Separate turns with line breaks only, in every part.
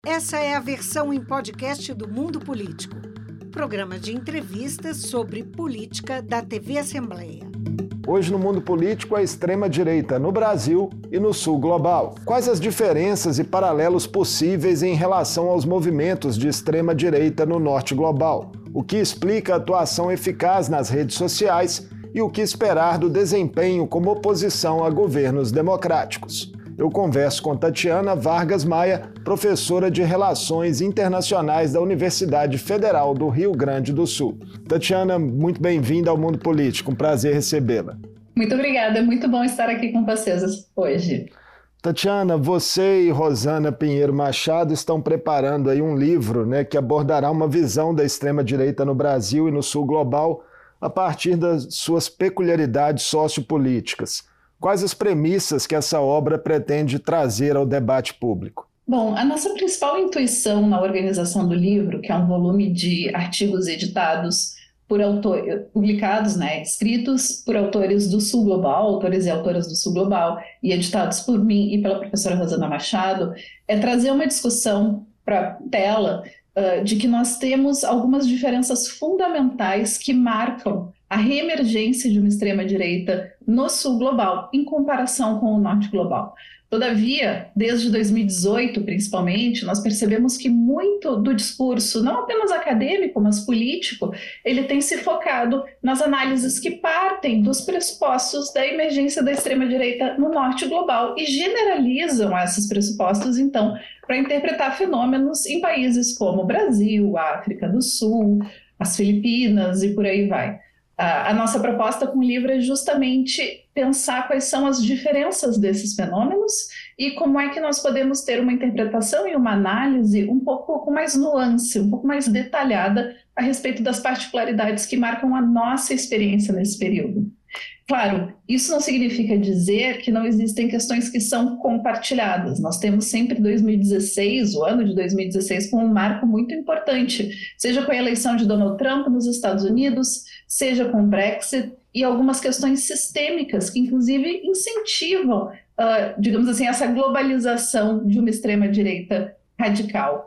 Essa é a versão em podcast do Mundo Político, programa de entrevistas sobre política da TV Assembleia.
Hoje no Mundo Político, a extrema-direita no Brasil e no Sul global. Quais as diferenças e paralelos possíveis em relação aos movimentos de extrema-direita no Norte global? O que explica a atuação eficaz nas redes sociais e o que esperar do desempenho como oposição a governos democráticos? Eu converso com Tatiana Vargas Maia, professora de Relações Internacionais da Universidade Federal do Rio Grande do Sul. Tatiana, muito bem-vinda ao Mundo Político, um prazer recebê-la.
Muito obrigada, é muito bom estar aqui com vocês hoje.
Tatiana, você e Rosana Pinheiro Machado estão preparando aí um livro, que abordará uma visão da extrema-direita no Brasil e no Sul global a partir das suas peculiaridades sociopolíticas. Quais as premissas que essa obra pretende trazer ao debate público?
Bom, a nossa principal intuição na organização do livro, que é um volume de artigos editados por autores, publicados, escritos por autores do Sul Global, autores e autoras do Sul Global, e editados por mim e pela professora Rosana Machado, é trazer uma discussão para a tela de que nós temos algumas diferenças fundamentais que marcam a reemergência de uma extrema-direita no Sul global, em comparação com o Norte global. Todavia, desde 2018, principalmente, nós percebemos que muito do discurso, não apenas acadêmico, mas político, ele tem se focado nas análises que partem dos pressupostos da emergência da extrema-direita no Norte global e generalizam esses pressupostos, então, para interpretar fenômenos em países como o Brasil, a África do Sul, as Filipinas e por aí vai. A nossa proposta com o livro é justamente pensar quais são as diferenças desses fenômenos e como é que nós podemos ter uma interpretação e uma análise um pouco com mais nuance, um pouco mais detalhada a respeito das particularidades que marcam a nossa experiência nesse período. Claro, isso não significa dizer que não existem questões que são compartilhadas. Nós temos sempre 2016, o ano de 2016, como um marco muito importante, seja com a eleição de Donald Trump nos Estados Unidos, seja com o Brexit e algumas questões sistêmicas que, inclusive, incentivam, digamos assim, essa globalização de uma extrema-direita radical.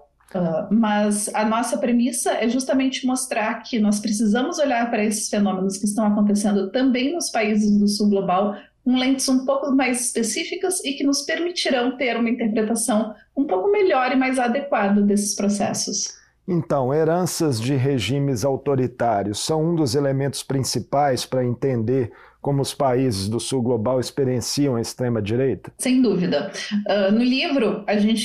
Mas a nossa premissa é justamente mostrar que nós precisamos olhar para esses fenômenos que estão acontecendo também nos países do Sul global com lentes um pouco mais específicas e que nos permitirão ter uma interpretação um pouco melhor e mais adequada desses processos.
Então, heranças de regimes autoritários são um dos elementos principais para entender como os países do Sul global experienciam a extrema-direita?
Sem dúvida. No livro,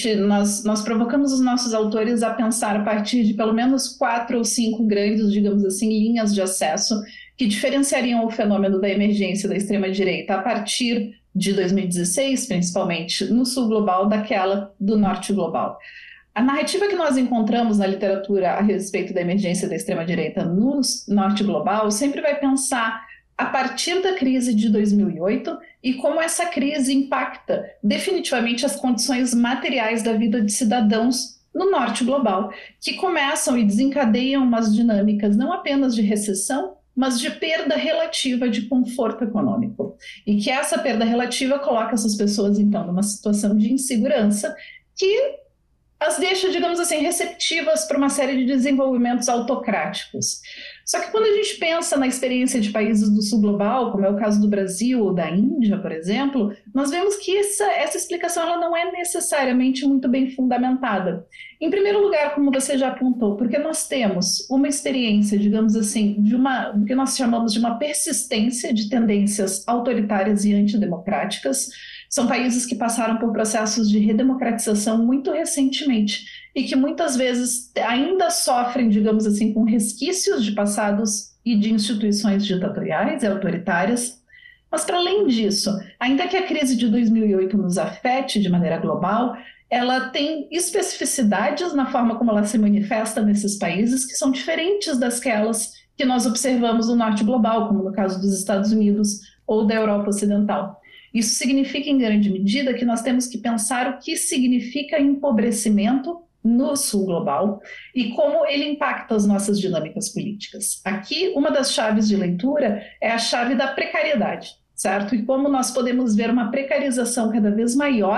nós provocamos os nossos autores a pensar a partir de pelo menos 4 ou 5 grandes, digamos assim, linhas de acesso que diferenciariam o fenômeno da emergência da extrema-direita a partir de 2016, principalmente no Sul global, daquela do Norte global. A narrativa que nós encontramos na literatura a respeito da emergência da extrema-direita no Norte global sempre vai pensar a partir da crise de 2008 e como essa crise impacta definitivamente as condições materiais da vida de cidadãos no Norte global, que começam e desencadeiam umas dinâmicas não apenas de recessão, mas de perda relativa de conforto econômico. E que essa perda relativa coloca essas pessoas, então, numa situação de insegurança que as deixa, digamos assim, receptivas para uma série de desenvolvimentos autocráticos. Só que quando a gente pensa na experiência de países do Sul global, como é o caso do Brasil ou da Índia, por exemplo, nós vemos que essa explicação ela não é necessariamente muito bem fundamentada. Em primeiro lugar, como você já apontou, porque nós temos uma experiência, digamos assim, do que nós chamamos de uma persistência de tendências autoritárias e antidemocráticas. São países que passaram por processos de redemocratização muito recentemente e que muitas vezes ainda sofrem, digamos assim, com resquícios de passados e de instituições ditatoriais e autoritárias. Mas, para além disso, ainda que a crise de 2008 nos afete de maneira global, ela tem especificidades na forma como ela se manifesta nesses países que são diferentes daquelas que nós observamos no Norte global, como no caso dos Estados Unidos ou da Europa Ocidental. Isso significa, em grande medida, que nós temos que pensar o que significa empobrecimento no Sul global e como ele impacta as nossas dinâmicas políticas. Aqui, uma das chaves de leitura é a chave da precariedade, certo? E como nós podemos ver uma precarização cada vez maior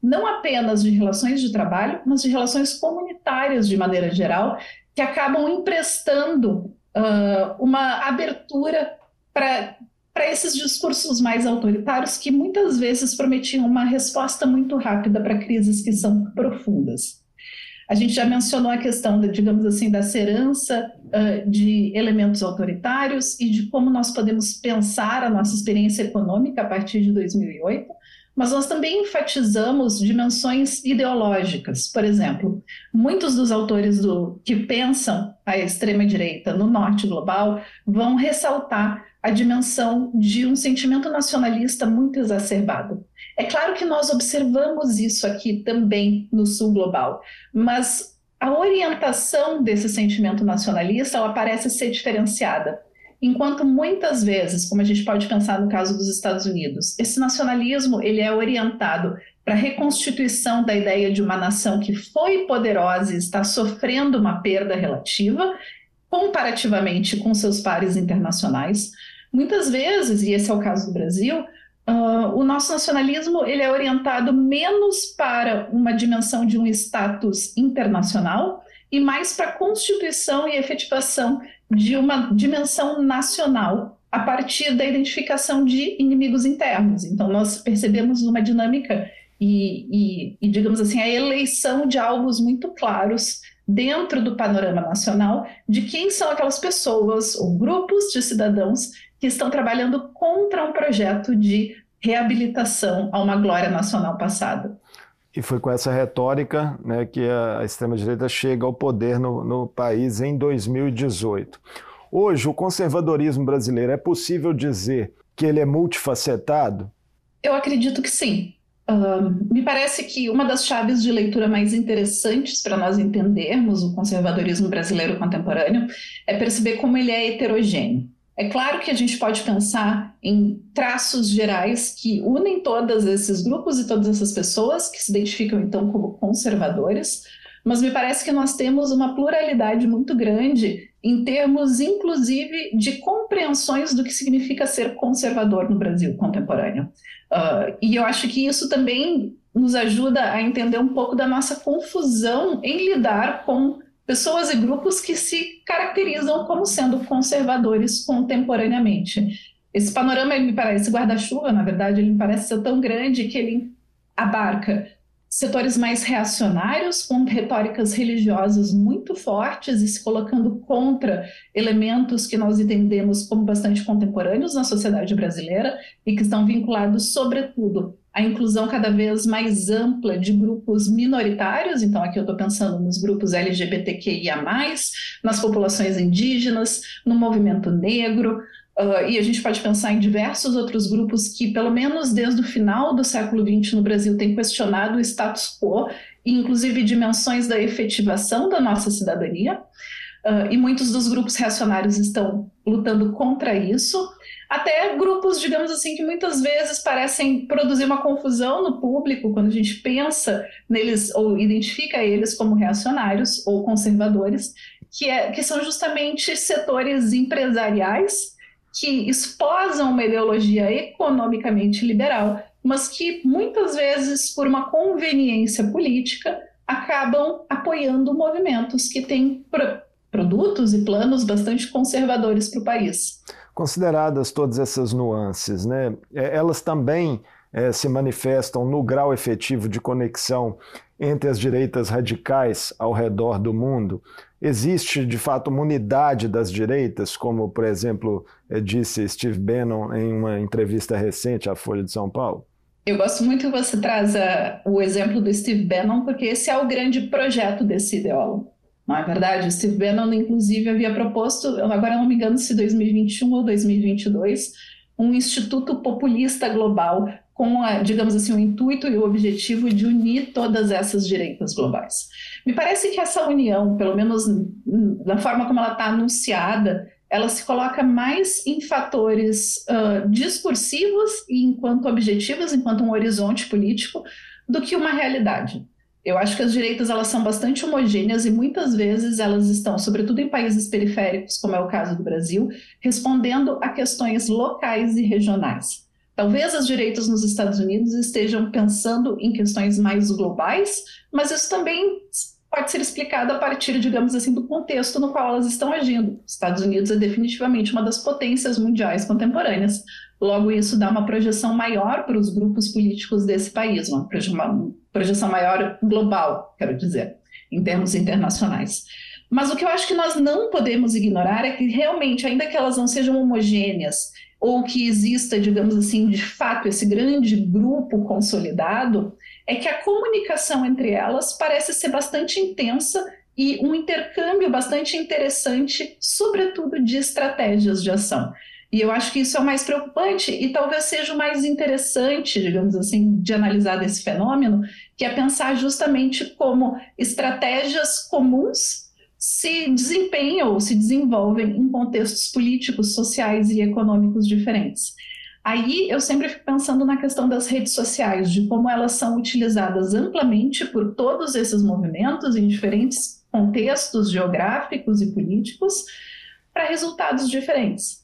não apenas de relações de trabalho, mas de relações comunitárias de maneira geral, que acabam emprestando uma abertura para esses discursos mais autoritários que muitas vezes prometiam uma resposta muito rápida para crises que são profundas. A gente já mencionou a questão, digamos assim, da herança de elementos autoritários e de como nós podemos pensar a nossa experiência econômica a partir de 2008, mas nós também enfatizamos dimensões ideológicas. Por exemplo, muitos dos autores que pensam a extrema-direita no norte global vão ressaltar a dimensão de um sentimento nacionalista muito exacerbado. É claro que nós observamos isso aqui também no sul global, mas a orientação desse sentimento nacionalista ela parece ser diferenciada. Enquanto muitas vezes, como a gente pode pensar no caso dos Estados Unidos, esse nacionalismo ele é orientado para a reconstituição da ideia de uma nação que foi poderosa e está sofrendo uma perda relativa, comparativamente com seus pares internacionais. Muitas vezes, e esse é o caso do Brasil, o nosso nacionalismo ele é orientado menos para uma dimensão de um status internacional e mais para a constituição e efetivação de uma dimensão nacional a partir da identificação de inimigos internos. Então, nós percebemos uma dinâmica e digamos assim, a eleição de alvos muito claros dentro do panorama nacional de quem são aquelas pessoas ou grupos de cidadãos que estão trabalhando contra um projeto de reabilitação a uma glória nacional passada.
E foi com essa retórica, né, que a extrema-direita chega ao poder no país em 2018. Hoje, o conservadorismo brasileiro, é possível dizer que ele é multifacetado?
Eu acredito que sim. Me parece que uma das chaves de leitura mais interessantes para nós entendermos o conservadorismo brasileiro contemporâneo é perceber como ele é heterogêneo. É claro que a gente pode pensar em traços gerais que unem todos esses grupos e todas essas pessoas que se identificam então como conservadores, mas me parece que nós temos uma pluralidade muito grande em termos, inclusive, de compreensões do que significa ser conservador no Brasil contemporâneo. E eu acho que isso também nos ajuda a entender um pouco da nossa confusão em lidar com pessoas e grupos que se caracterizam como sendo conservadores contemporaneamente. Esse panorama, ele me parece, esse guarda-chuva, na verdade, ele me parece ser tão grande que ele abarca setores mais reacionários, com retóricas religiosas muito fortes e se colocando contra elementos que nós entendemos como bastante contemporâneos na sociedade brasileira e que estão vinculados, sobretudo, à inclusão cada vez mais ampla de grupos minoritários. Então, aqui eu estou pensando nos grupos LGBTQIA+, nas populações indígenas, no movimento negro, e a gente pode pensar em diversos outros grupos que, pelo menos desde o final do século XX no Brasil, têm questionado o status quo, e inclusive dimensões da efetivação da nossa cidadania, e muitos dos grupos reacionários estão lutando contra isso, até grupos, digamos assim, que muitas vezes parecem produzir uma confusão no público quando a gente pensa neles ou identifica eles como reacionários ou conservadores, que são justamente setores empresariais que esposam uma ideologia economicamente liberal, mas que muitas vezes, por uma conveniência política, acabam apoiando movimentos que têm produtos e planos bastante conservadores para o país.
Consideradas todas essas nuances, né, elas também se manifestam no grau efetivo de conexão entre as direitas radicais ao redor do mundo. Existe, de fato, uma unidade das direitas, como, por exemplo, disse Steve Bannon em uma entrevista recente à Folha de São Paulo?
Eu gosto muito que você traz o exemplo do Steve Bannon, porque esse é o grande projeto desse ideólogo. Não é verdade? O Steve Bannon, inclusive, havia proposto, agora não me engano se 2021 ou 2022, um instituto populista global com, digamos assim, o intuito e o objetivo de unir todas essas direitas globais. Me parece que essa união, pelo menos da forma como ela está anunciada, ela se coloca mais em fatores discursivos e enquanto objetivos, enquanto um horizonte político, do que uma realidade. Eu acho que as direitas elas são bastante homogêneas e muitas vezes elas estão, sobretudo em países periféricos, como é o caso do Brasil, respondendo a questões locais e regionais. Talvez as direitas nos Estados Unidos estejam pensando em questões mais globais, mas isso também pode ser explicado a partir, digamos assim, do contexto no qual elas estão agindo. Os Estados Unidos é definitivamente uma das potências mundiais contemporâneas. Logo, isso dá uma projeção maior para os grupos políticos desse país, uma projeção maior global, quero dizer, em termos internacionais. Mas o que eu acho que nós não podemos ignorar é que realmente, ainda que elas não sejam homogêneas, ou que exista, digamos assim, de fato, esse grande grupo consolidado, é que a comunicação entre elas parece ser bastante intensa e um intercâmbio bastante interessante, sobretudo de estratégias de ação. E eu acho que isso é o mais preocupante e talvez seja o mais interessante, digamos assim, de analisar desse fenômeno, que é pensar justamente como estratégias comuns se desempenham ou se desenvolvem em contextos políticos, sociais e econômicos diferentes. Aí eu sempre fico pensando na questão das redes sociais, de como elas são utilizadas amplamente por todos esses movimentos em diferentes contextos geográficos e políticos para resultados diferentes.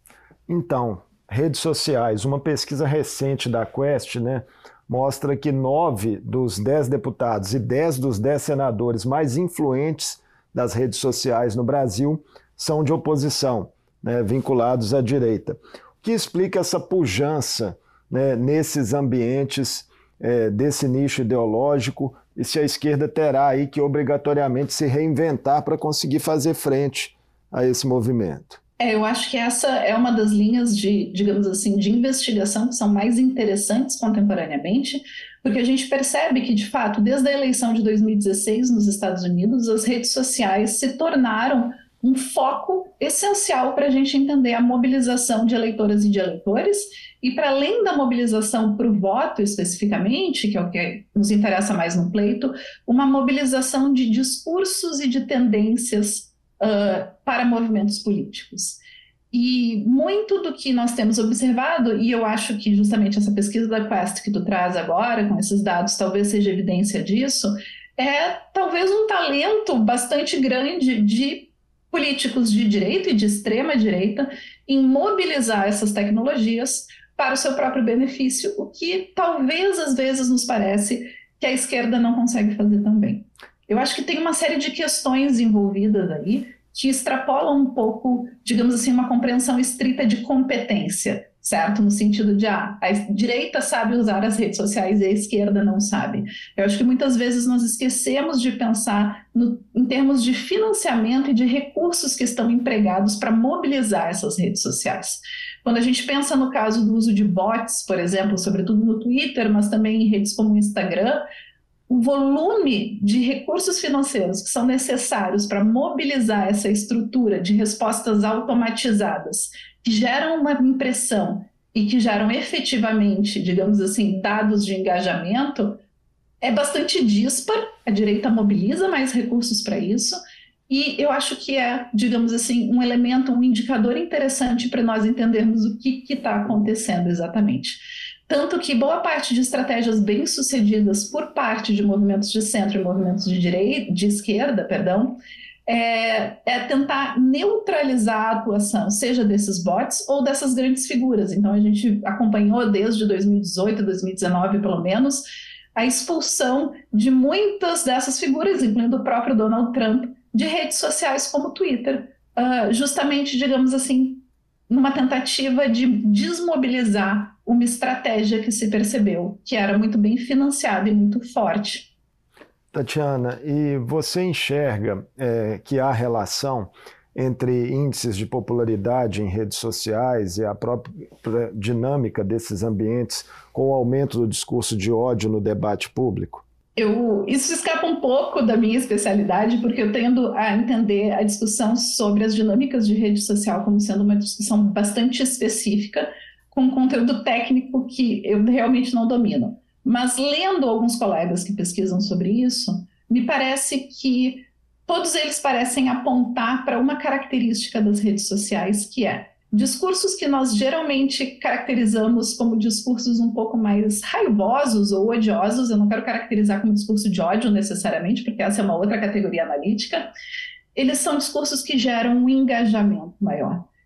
Então, redes sociais, uma pesquisa recente da Quest, mostra que 9 dos 10 deputados e 10 dos 10 senadores mais influentes das redes sociais no Brasil são de oposição, vinculados à direita. O que explica essa pujança nesses ambientes desse nicho ideológico e se a esquerda terá aí que obrigatoriamente se reinventar para conseguir fazer frente a esse movimento?
Eu acho que essa é uma das linhas de, digamos assim, de investigação que são mais interessantes contemporaneamente, porque a gente percebe que, de fato, desde a eleição de 2016 nos Estados Unidos, as redes sociais se tornaram um foco essencial para a gente entender a mobilização de eleitoras e de eleitores, e para além da mobilização para o voto especificamente, que é o que nos interessa mais no pleito, uma mobilização de discursos e de tendências para movimentos políticos. E muito do que nós temos observado, e eu acho que justamente essa pesquisa da Quest que tu traz agora, com esses dados, talvez seja evidência disso, é talvez um talento bastante grande de políticos de direita e de extrema direita em mobilizar essas tecnologias para o seu próprio benefício, o que talvez às vezes nos parece que a esquerda não consegue fazer tão bem. Eu acho que tem uma série de questões envolvidas aí que extrapolam um pouco, digamos assim, uma compreensão estrita de competência, certo? No sentido de, a direita sabe usar as redes sociais e a esquerda não sabe. Eu acho que muitas vezes nós esquecemos de pensar em termos de financiamento e de recursos que estão empregados para mobilizar essas redes sociais. Quando a gente pensa no caso do uso de bots, por exemplo, sobretudo no Twitter, mas também em redes como o Instagram, o volume de recursos financeiros que são necessários para mobilizar essa estrutura de respostas automatizadas, que geram uma impressão e que geram efetivamente, digamos assim, dados de engajamento, é bastante dispar. A direita mobiliza mais recursos para isso, e eu acho que é, digamos assim, um elemento, um indicador interessante para nós entendermos o que está acontecendo exatamente. Tanto que boa parte de estratégias bem-sucedidas por parte de movimentos de centro e movimentos de esquerda, é tentar neutralizar a atuação, seja desses bots ou dessas grandes figuras. Então, a gente acompanhou desde 2018, 2019, pelo menos, a expulsão de muitas dessas figuras, incluindo o próprio Donald Trump, de redes sociais como o Twitter, justamente, digamos assim, numa tentativa de desmobilizar uma estratégia que se percebeu que era muito bem financiada e muito forte.
Tatiana, e você enxerga que há relação entre índices de popularidade em redes sociais e a própria dinâmica desses ambientes com o aumento do discurso de ódio no debate público?
Isso escapa um pouco da minha especialidade, porque eu tendo a entender a discussão sobre as dinâmicas de rede social como sendo uma discussão bastante específica, com conteúdo técnico que eu realmente não domino. Mas lendo alguns colegas que pesquisam sobre isso, me parece que todos eles parecem apontar para uma característica das redes sociais, que é discursos que nós geralmente caracterizamos como discursos um pouco mais raivosos ou odiosos. Eu não quero caracterizar como discurso de ódio necessariamente, porque essa é uma outra categoria analítica. Eles são discursos que geram um engajamento maior.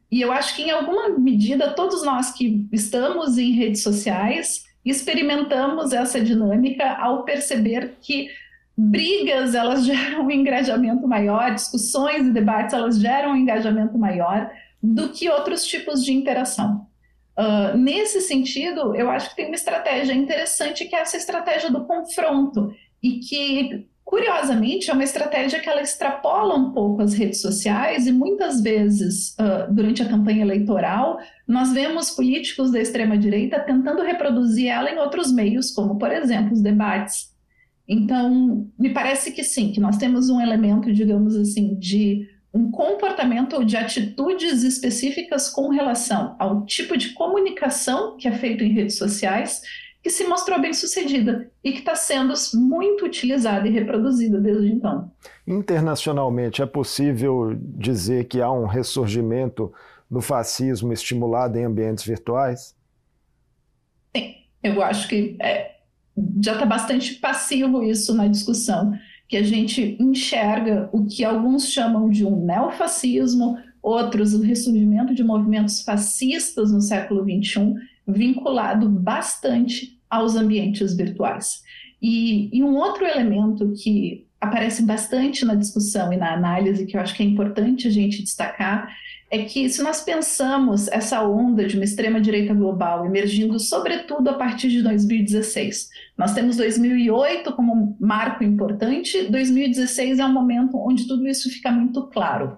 E eu acho que, em alguma medida, todos nós que estamos em redes sociais experimentamos essa dinâmica ao perceber que brigas, elas geram um engajamento maior, discussões e debates, elas geram um engajamento maior do que outros tipos de interação. Nesse sentido, eu acho que tem uma estratégia interessante, que é essa estratégia do confronto, e que, curiosamente, é uma estratégia que ela extrapola um pouco as redes sociais, e muitas vezes, durante a campanha eleitoral, nós vemos políticos da extrema-direita tentando reproduzir ela em outros meios, como, por exemplo, os debates. Então, me parece que sim, que nós temos um elemento, digamos assim, de um comportamento ou de atitudes específicas com relação ao tipo de comunicação que é feito em redes sociais, que se mostrou bem sucedida e que está sendo muito utilizada e reproduzida desde então.
Internacionalmente, é possível dizer que há um ressurgimento do fascismo estimulado em ambientes virtuais?
Sim, eu acho que já está bastante passivo isso na discussão, que a gente enxerga o que alguns chamam de um neofascismo, outros o ressurgimento de movimentos fascistas no século XXI, vinculado bastante aos ambientes virtuais. E um outro elemento que aparece bastante na discussão e na análise, que eu acho que é importante a gente destacar, é que, se nós pensamos essa onda de uma extrema-direita global emergindo sobretudo a partir de 2016, nós temos 2008 como um marco importante, 2016 é um momento onde tudo isso fica muito claro.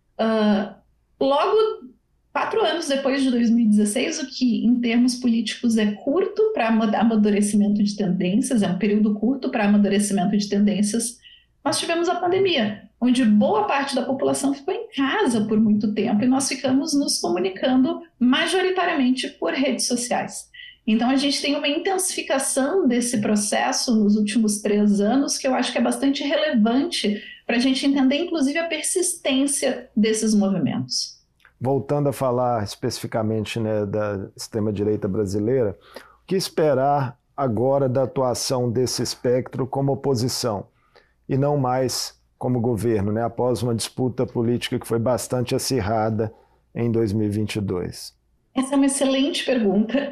Logo, 4 anos depois de 2016, o que em termos políticos é curto para amadurecimento de tendências, é um período curto para amadurecimento de tendências, nós tivemos a pandemia, onde boa parte da população ficou em casa por muito tempo e nós ficamos nos comunicando majoritariamente por redes sociais. Então, a gente tem uma intensificação desse processo nos últimos 3 anos, que eu acho que é bastante relevante para a gente entender, inclusive, a persistência desses movimentos.
Voltando a falar especificamente, né, da extrema-direita brasileira, o que esperar agora da atuação desse espectro como oposição e não mais como governo, né, após uma disputa política que foi bastante acirrada em 2022?
Essa é uma excelente pergunta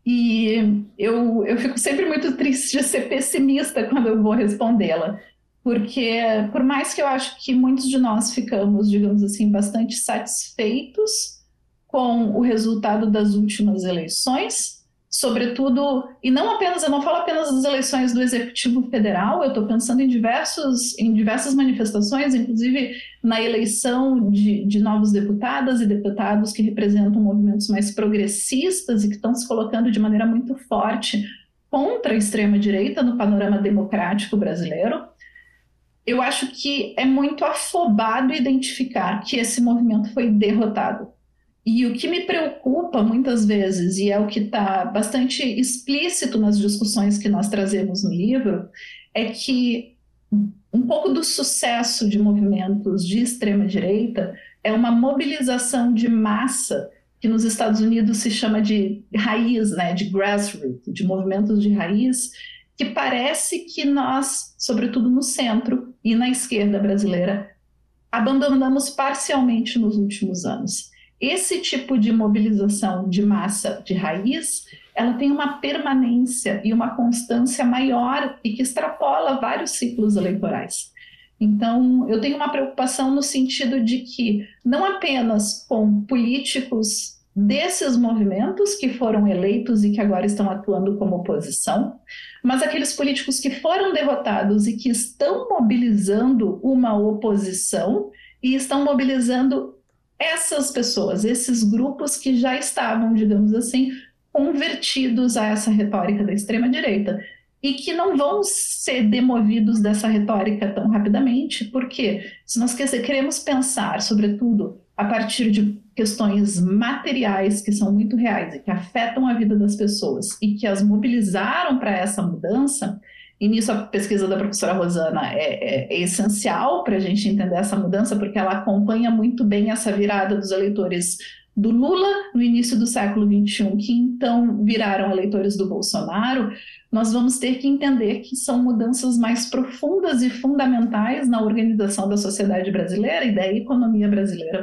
e eu fico sempre muito triste de ser pessimista quando eu vou respondê-la, porque por mais que eu acho que muitos de nós ficamos, digamos assim, bastante satisfeitos com o resultado das últimas eleições, sobretudo, e não apenas, eu não falo apenas das eleições do Executivo Federal, eu estou pensando em diversas manifestações, inclusive na eleição de novos deputadas e deputados que representam movimentos mais progressistas e que estão se colocando de maneira muito forte contra a extrema-direita no panorama democrático brasileiro. Eu acho que é muito afobado identificar que esse movimento foi derrotado. E o que me preocupa muitas vezes, e é o que está bastante explícito nas discussões que nós trazemos no livro, é que um pouco do sucesso de movimentos de extrema-direita é uma mobilização de massa, que nos Estados Unidos se chama de raiz, né, de grassroots, de movimentos de raiz, que parece que nós, sobretudo no centro e na esquerda brasileira, abandonamos parcialmente nos últimos anos. Esse tipo de mobilização de massa de raiz, ela tem uma permanência e uma constância maior e que extrapola vários ciclos eleitorais. Então, eu tenho uma preocupação no sentido de que não apenas com políticos desses movimentos que foram eleitos e que agora estão atuando como oposição, mas aqueles políticos que foram derrotados e que estão mobilizando uma oposição e estão mobilizando essas pessoas, esses grupos que já estavam, digamos assim, convertidos a essa retórica da extrema-direita e que não vão ser demovidos dessa retórica tão rapidamente, porque se nós queremos pensar, sobretudo, a partir de questões materiais que são muito reais e que afetam a vida das pessoas e que as mobilizaram para essa mudança, e nisso a pesquisa da professora Rosana é essencial para a gente entender essa mudança, porque ela acompanha muito bem essa virada dos eleitores do Lula no início do século XXI, que então viraram eleitores do Bolsonaro. Nós vamos ter que entender que são mudanças mais profundas e fundamentais na organização da sociedade brasileira e da economia brasileira.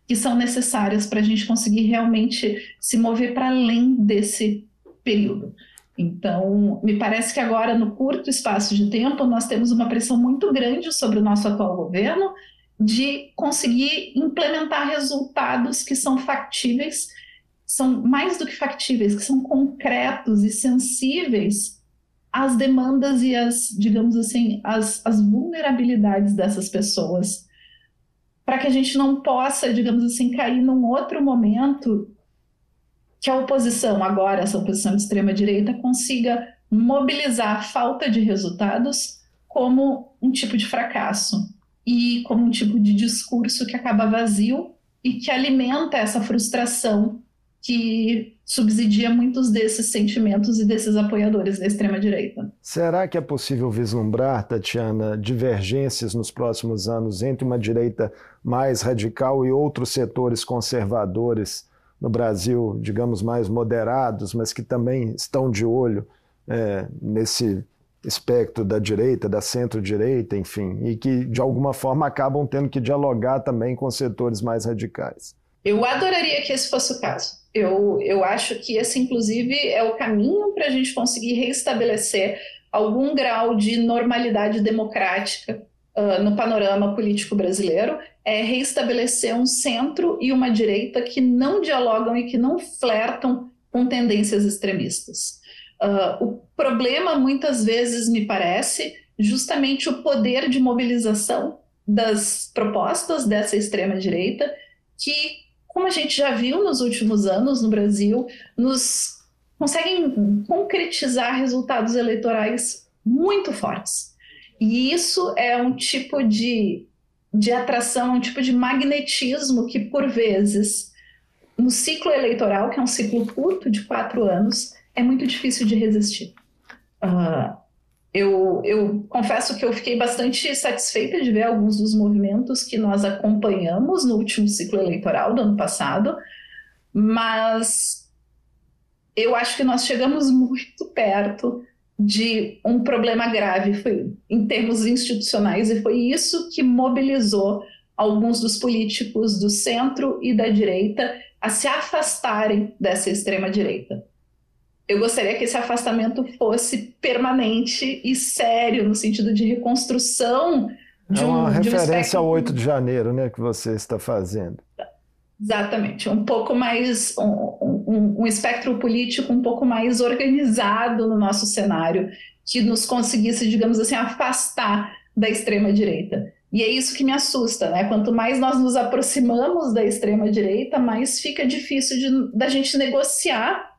que são necessárias para a gente conseguir realmente se mover para além desse período. Então, me parece que agora, no curto espaço de tempo, nós temos uma pressão muito grande sobre o nosso atual governo de conseguir implementar resultados que são factíveis, são mais do que factíveis, que são concretos e sensíveis às demandas e às, digamos assim, às vulnerabilidades dessas pessoas, para que a gente não possa, digamos assim, cair num outro momento que a oposição, agora essa oposição de extrema-direita, consiga mobilizar a falta de resultados como um tipo de fracasso e como um tipo de discurso que acaba vazio e que alimenta essa frustração que subsidia muitos desses sentimentos e desses apoiadores da extrema-direita.
Será que é possível vislumbrar, Tatiana, divergências nos próximos anos entre uma direita mais radical e outros setores conservadores no Brasil, digamos, mais moderados, mas que também estão de olho nesse espectro da direita, da centro-direita, enfim, e que, de alguma forma, acabam tendo que dialogar também com setores mais radicais?
Eu adoraria que esse fosse o caso. Eu acho que esse, inclusive, é o caminho para a gente conseguir reestabelecer algum grau de normalidade democrática no panorama político brasileiro, é reestabelecer um centro e uma direita que não dialogam e que não flertam com tendências extremistas. O problema, muitas vezes, me parece, justamente o poder de mobilização das propostas dessa extrema-direita, que, como a gente já viu nos últimos anos no Brasil, conseguem concretizar resultados eleitorais muito fortes. E isso é um tipo de atração, um tipo de magnetismo que, por vezes, no ciclo eleitoral, que é um ciclo curto de 4 anos, é muito difícil de resistir. Eu confesso que eu fiquei bastante satisfeita de ver alguns dos movimentos que nós acompanhamos no último ciclo eleitoral do ano passado, mas eu acho que nós chegamos muito perto de um problema grave em termos institucionais, e foi isso que mobilizou alguns dos políticos do centro e da direita a se afastarem dessa extrema-direita. Eu gostaria que esse afastamento fosse permanente e sério, no sentido de reconstrução de
uma referência ao 8 de janeiro, né, que você está fazendo.
Exatamente, um pouco mais, um espectro político um pouco mais organizado no nosso cenário, que nos conseguisse, digamos assim, afastar da extrema-direita. E é isso que me assusta, né? Quanto mais nós nos aproximamos da extrema-direita, mais fica difícil da gente negociar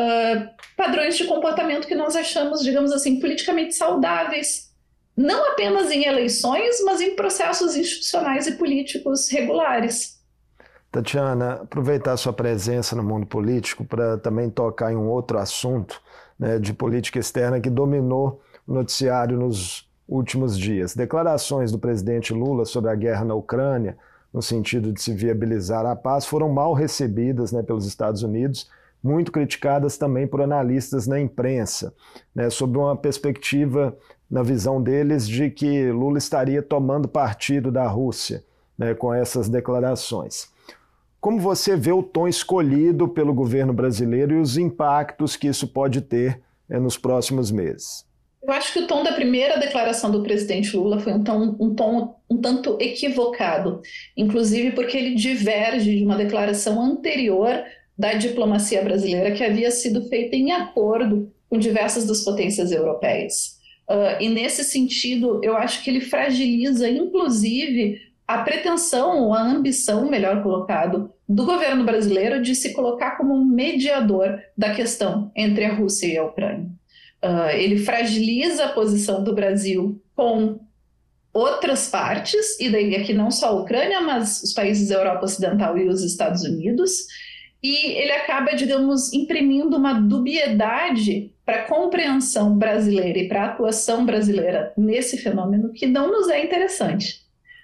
padrões de comportamento que nós achamos, digamos assim, politicamente saudáveis, não apenas em eleições, mas em processos institucionais e políticos regulares.
Tatiana, aproveitar a sua presença no mundo político para também tocar em um outro assunto, né, de política externa que dominou o noticiário nos últimos dias. Declarações do presidente Lula sobre a guerra na Ucrânia, no sentido de se viabilizar a paz, foram mal recebidas, né, pelos Estados Unidos, muito criticadas também por analistas na imprensa, né, sob uma perspectiva, na visão deles, de que Lula estaria tomando partido da Rússia, né, com essas declarações. Como você vê o tom escolhido pelo governo brasileiro e os impactos que isso pode ter nos próximos meses?
Eu acho que o tom da primeira declaração do presidente Lula foi um tom um tanto equivocado, inclusive porque ele diverge de uma declaração anterior da diplomacia brasileira que havia sido feita em acordo com diversas das potências europeias. E nesse sentido, eu acho que ele fragiliza, inclusive, a pretensão ou a ambição, melhor colocado, do governo brasileiro de se colocar como um mediador da questão entre a Rússia e a Ucrânia. Ele fragiliza a posição do Brasil com outras partes, e daí aqui não só a Ucrânia, mas os países da Europa Ocidental e os Estados Unidos, e ele acaba, digamos, imprimindo uma dubiedade para a compreensão brasileira e para a atuação brasileira nesse fenômeno que não nos é interessante.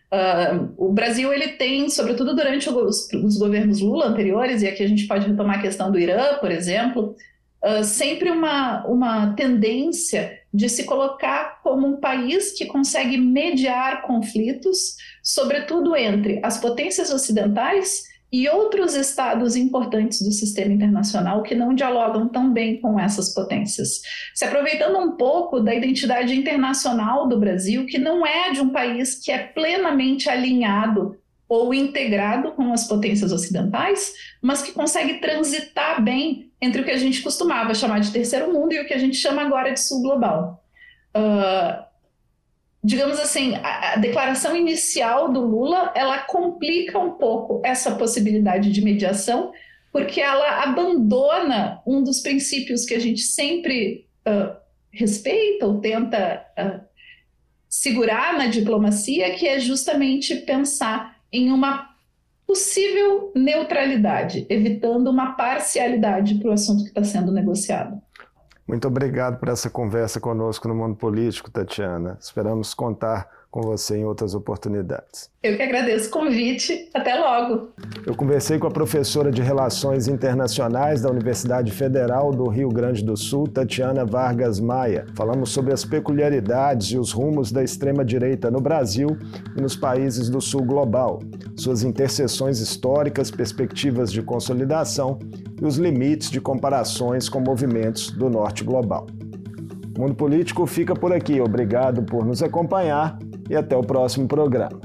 O Brasil ele tem, sobretudo durante os governos Lula anteriores, e aqui a gente pode retomar a questão do Irã, por exemplo, sempre uma tendência de se colocar como um país que consegue mediar conflitos, sobretudo entre as potências ocidentais e outros estados importantes do sistema internacional que não dialogam tão bem com essas potências. Se aproveitando um pouco da identidade internacional do Brasil, que não é de um país que é plenamente alinhado ou integrado com as potências ocidentais, mas que consegue transitar bem entre o que a gente costumava chamar de terceiro mundo e o que a gente chama agora de sul global. Digamos assim, a declaração inicial do Lula, ela complica um pouco essa possibilidade de mediação, porque ela abandona um dos princípios que a gente sempre respeita ou tenta segurar na diplomacia, que é justamente pensar em uma possível neutralidade, evitando uma parcialidade para o assunto que está sendo negociado.
Muito obrigado por essa conversa conosco no Mundo Político, Tatiana. Esperamos contar com você em outras oportunidades.
Eu que agradeço o convite. Até logo.
Eu conversei com a professora de Relações Internacionais da Universidade Federal do Rio Grande do Sul, Tatiana Vargas Maia. Falamos sobre as peculiaridades e os rumos da extrema-direita no Brasil e nos países do Sul global, suas interseções históricas, perspectivas de consolidação e os limites de comparações com movimentos do Norte global. O Mundo Político fica por aqui. Obrigado por nos acompanhar e até o próximo programa.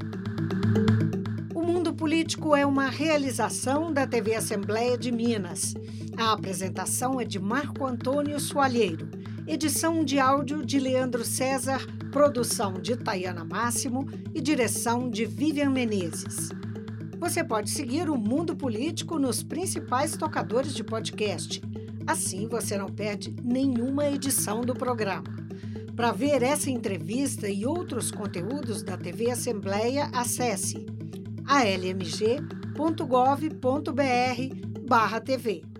O Mundo Político é uma realização da TV Assembleia de Minas. A apresentação é de Marco Antônio Soalheiro, edição de áudio de Leandro César, produção de Tayana Máximo e direção de Vivian Menezes. Você pode seguir o Mundo Político nos principais tocadores de podcast. Assim você não perde nenhuma edição do programa. Para ver essa entrevista e outros conteúdos da TV Assembleia, acesse almg.gov.br/TV.